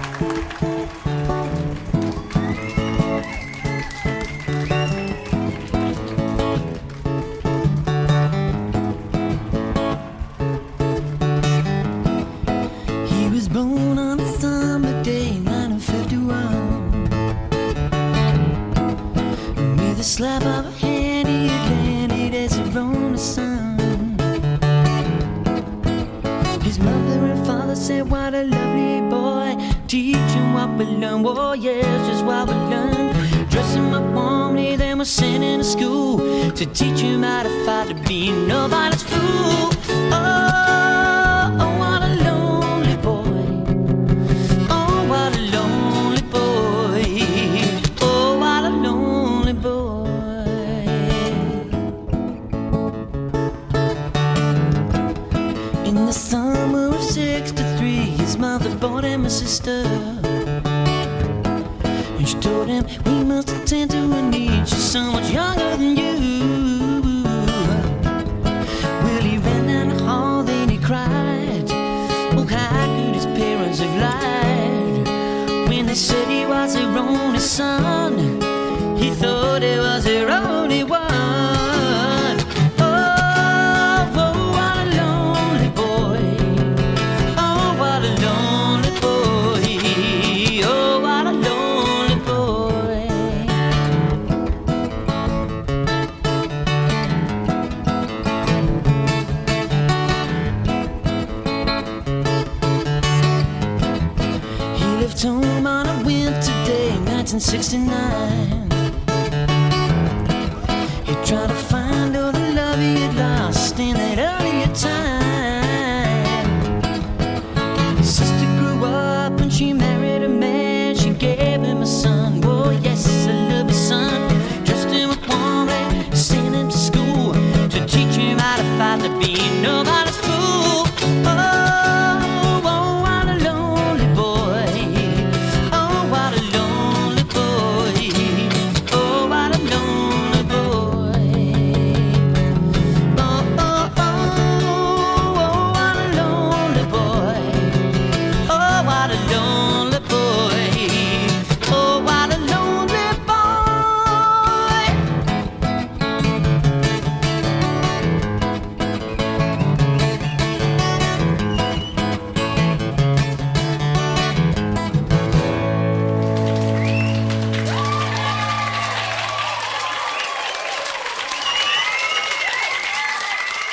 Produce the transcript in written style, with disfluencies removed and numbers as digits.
He was born on a summer day, 1951. With a slap of a hand, he had landed as he rode the sun. His mother and father said, "What a lovely boy. Teach him what we learn." Oh yes, just what we learn. Dress him up warmly, then we'll send him to school to teach him how to fight, to be nobody's fool. Oh, oh, what a lonely boy. Oh, what a lonely boy. Oh, what a lonely boy. In the summer of '63, his mother brought him a sister. And she told him, "We must attend to her needs. She's so much younger than you." Well, he ran down the hall, then he cried. Oh, how could his parents have lied when they said he was their only son? He thought he was their only one. Oh, oh, what a lonely boy. Oh, what a lonely boy. Oh, what a lonely boy. He left home on a winter day, 1969. He tried to find all the love he had lost in that earlier time. His sister grew up and she married